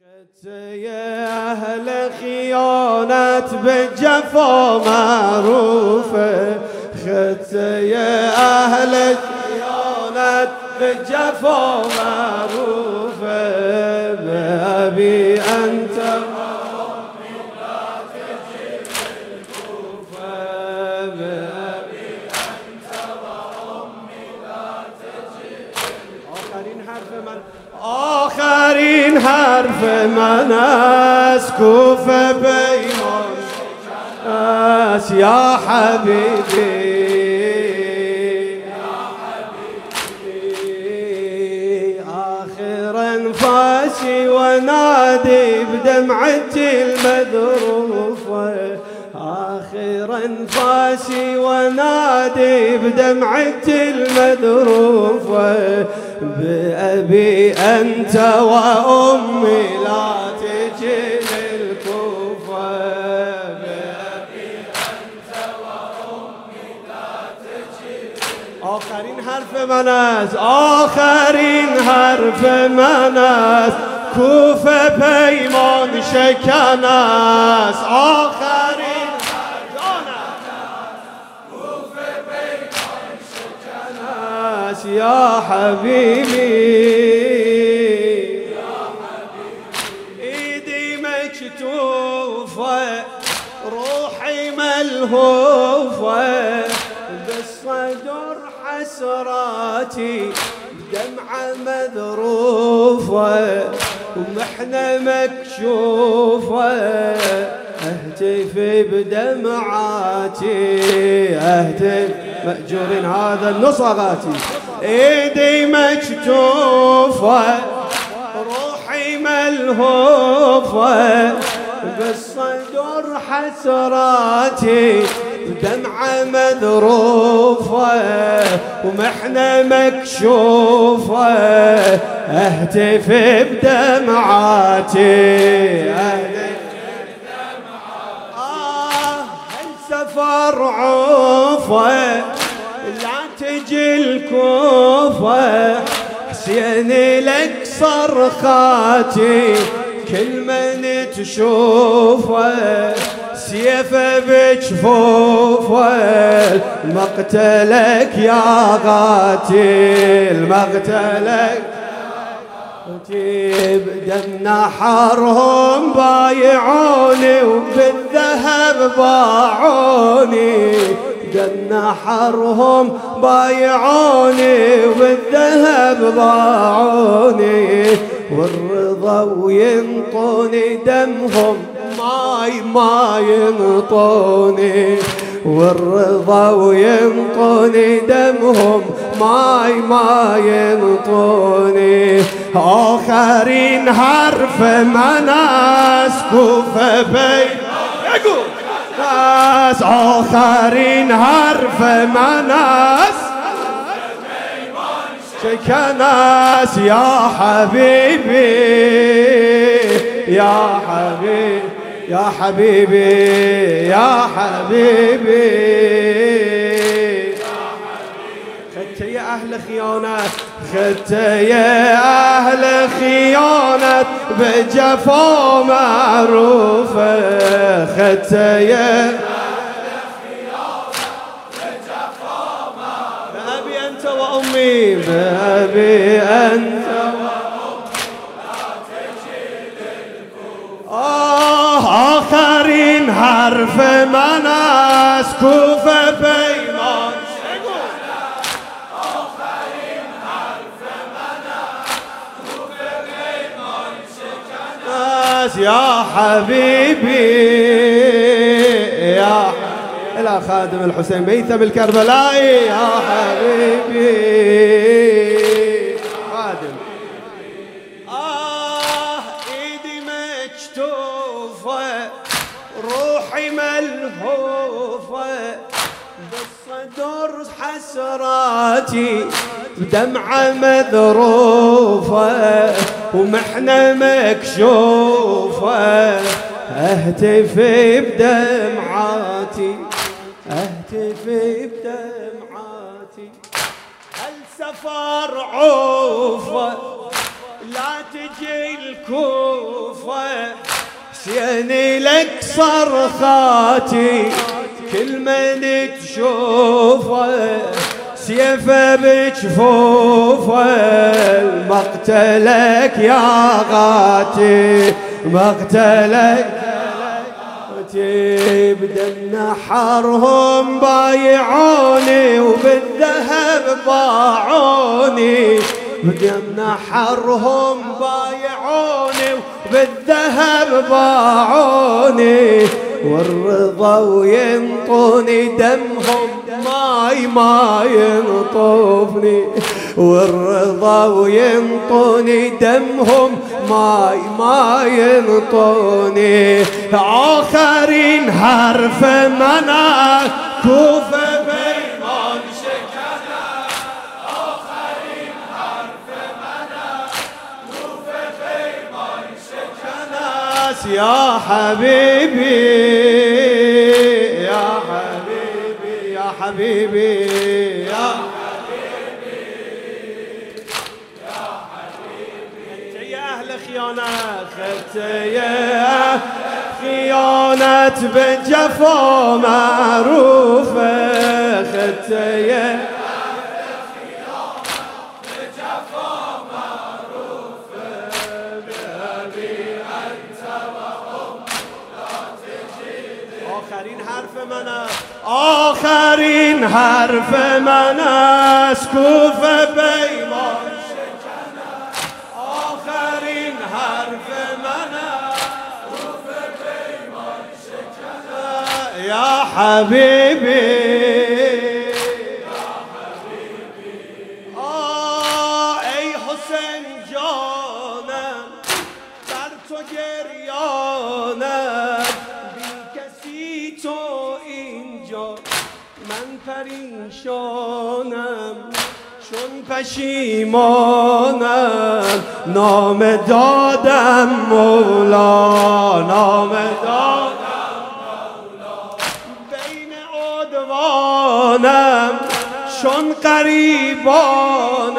يا أهل خيانة بالجفا معروفة، خدت يا أهل خيانة بالجفا معروفة، بأبي أنت وأمي لا تجي بالكوفة، بأبي أنت وأمي لا تجي بالكوفة. آخرين حرف مناس كوفة بيمون ناس يا حبيبي يا حبيبي، آخر انفاسي ونادي بدمعتي المذروفة، آخر انفاسي ونادي بدمعتي المذروفة، بأبي أنت وأمي لا تجي للكوفة، بأبي أنت وأمي لا تجي للكوفة. آخرين حرف مناس، آخرين حرف مناس كوفة بيمان شكناس، آخرين يا حبيبي يا حبيبي، ايدي مكتوفة روحي ملهوفة، بالصدر حسراتي دمعة مذروفة، ومحنة مكشوفة اهتف بدمعاتي، اهتف مأجورين هذا النصغاتي، ايدي مكتوفة روحي ملهوفة، بالصدر حسراتي دمعة مذروفة، ومحنة مكشوفة اهتف بدمعاتي، اهتف سفر عوفة لا تجي الكوفة، حسين لك صرخاتي كل من تشوفه، سيفه بجفوفه مقتلك يا قاتل، مقتلك بدم نحرهم بايعوني وبالذهب باعوني، بدم نحرهم بايعوني وبالذهب باعوني، والرضا وينطوني دمهم ما ينطوني، والرضا وينطوني دمهم ما ينطوني، آخرين حرف مناس كوفة بيمان ناس، آخرين حرف مناس شكناس يا حبيبي يا حبيبي يا حبيبي يا حبيبي، خدت يا أهل خيانة، خدت يا أهل خيانة بجفا معروفة، خدت يا أهل خيانة بجفا معروفة، بأبي أنت وأمي، بأبي أنت آخرين حرف مناس كوفة بيمان آخرين حرف مناس كوفة بيمان شكناس يا حبيبي يا إلى خادم الحسين ميثم الكربلائي يا حبيبي خادم. ايدي مكتوفة روحي ملهوفة، بالصدر حسراتي بدمعة مذروفة، ومحنة مكشوفة اهتف بدمعاتي، اهتف بدمعاتي، السفر عوفة لا تجي الكوفة، حسيني لك صرخاتي كل من تشوفه سيفه بجفوفه مقتلك يا غاتي مقتلك بدل نحرهم بايعوني وبالذهب باعوني بدل نحرهم بايعوني وبالذهب باعوني والرضا وينطوني دمهم ما ينطفني والرضا وينطوني دمهم ما ينطوني آخرين حرف منا كوفة بيمان شكنا آخرين حرف منا كوفة بيمان شكنا يا حبيبي يا حبيبي يا حبيبي يا خدت يا خيانة بجفا معروفة خدت يا خيانة بجفا معروفة بأبي أنت وأم لا تجد آخرين حرف مناس آخرين حرف مناس كوفة بيمان يا حبيبي يا حبيبي ای حسین جانم در تو گریانم بی کسی تو اینجا من پریشانم چون پشیمانم نام دادم مولا نام دادم چون قریبانم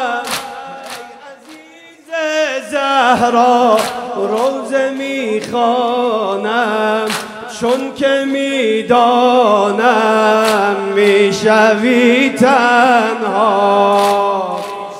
ای عزیز زهرا روزه میخوانم چون که میدانم میشوی تنها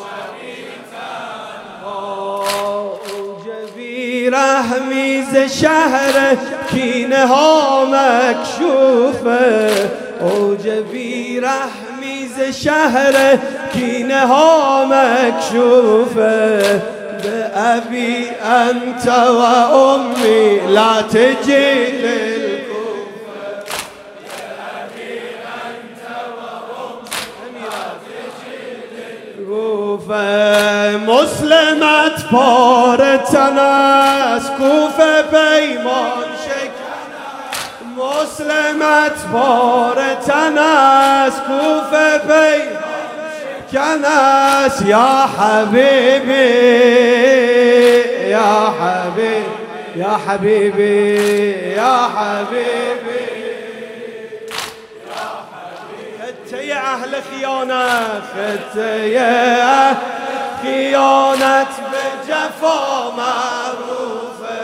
اوجبی رحمی ز شهر کینه ها مکشوفه اوجبی رحمی ز شهر کینه ها مکشوفه به ابی انت و امی لا تجی للکوفه به ابی انت و امی لا تجی للکوفه مسلمت پارتن است کوفه پیمان مسلمت بارتن است کوفه پیکن است یا حبیبی یا حبیبی یا حبیبی یا حبیبی خطه اهل خیانت خطه اهل خیانت به جفا معروفه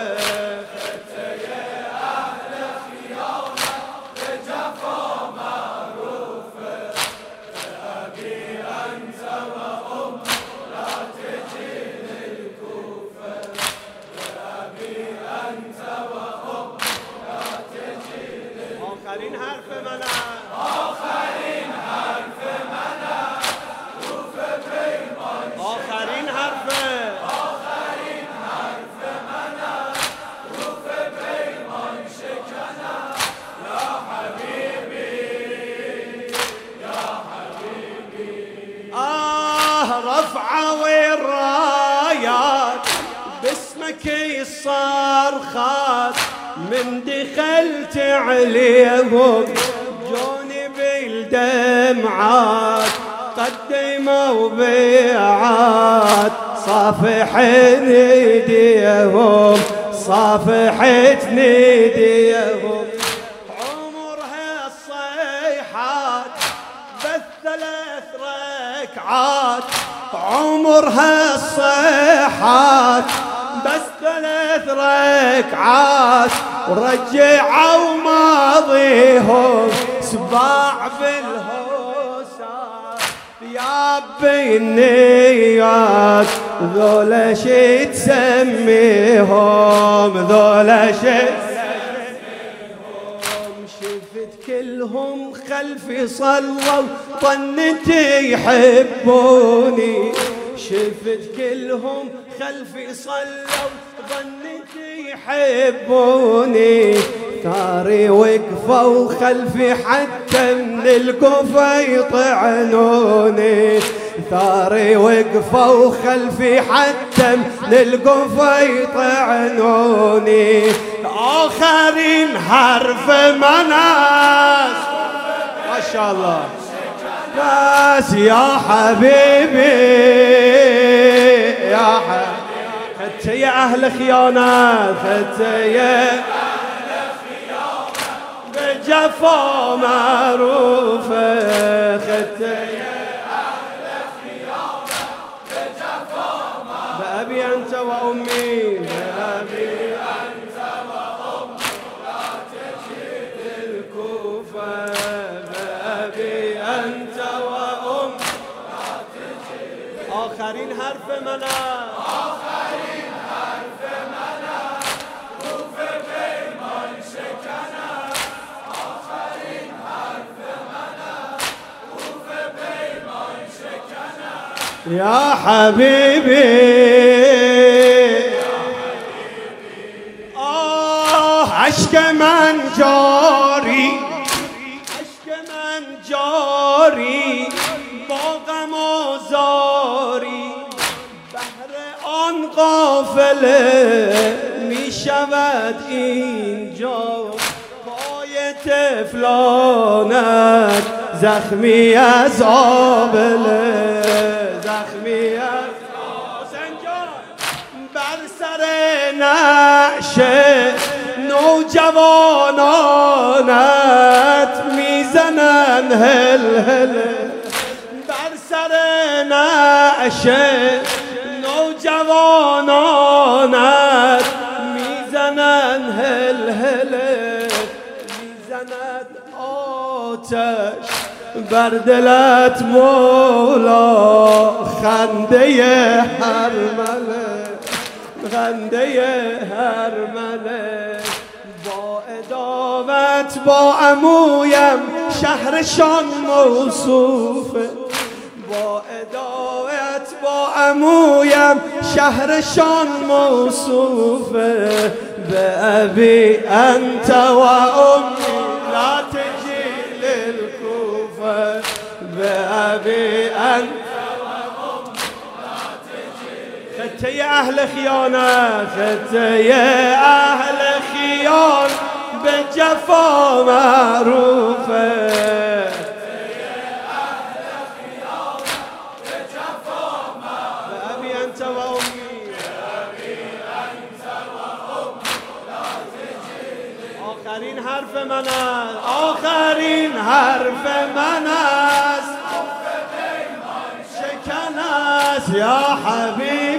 آخرین حرف من آخرین حرف من کوفه پیمان آخرین حرف من کوفه پیمان شکنه یا حبیبی یا حبیبی رفع الرايات باسمك الصرخات من دخلت عليهم جوني بالدمعات قدموا بيعات صافحين ايديهم صافحت ايديهم عمرها الصيحات بالثلاث ركعات عمرها الصيحات بس 3 ركعات ورجعوا ماضيهم سباع بالهوسات يا بالنيات ذولا شي تسميهم ذولا شي شفت كلهم خلفي صلوا ظنتي يحبوني شفت كلهم خلفي صلوا ظنتي يحبوني ثاري وقفوا خلفي حتى من الكوفة يطعنوني ثاري وقفوا خلفي حتى من الكوفة يطعنوني آخرين حرف مناس ما شاء الله ناس يا حبيبي يا حبيبي خدت يا أهل خيانات خدت يا أهل خيانات بجفا معروفة خدت يا أهل خيانات بجفا معروفة بأبي أنت وأمي بأبي أنت وأمي لا تجد الكوفة بأبي أنت وأمي لا تجد آخرين حرف مناس يا حبيبي عشق من جاری عشق من جاری با غم و زاری بهر آن قافله می شود اینجا پای طفلانت زخمی از آبله زخمی از سنجان بر سر نعشه نوجوانانت میزنن هل هل بر سر نعشه نوجوانانت میزنن هل هل میزند آتش بر دلت مولا خنده هر ملک خنده هر ملک با اداوت با عمویم شهرشان موصوفه با اداوت با عمویم شهرشان موصوفه به ابی انت و امی لا تجی للكوفه به ابی انت و امی لا تجی خدت يا اهل خیانه خدت يا اهل خیان به جفا معروفه آخرین حرف من است آخرین حرف من است شکن است یا حبیب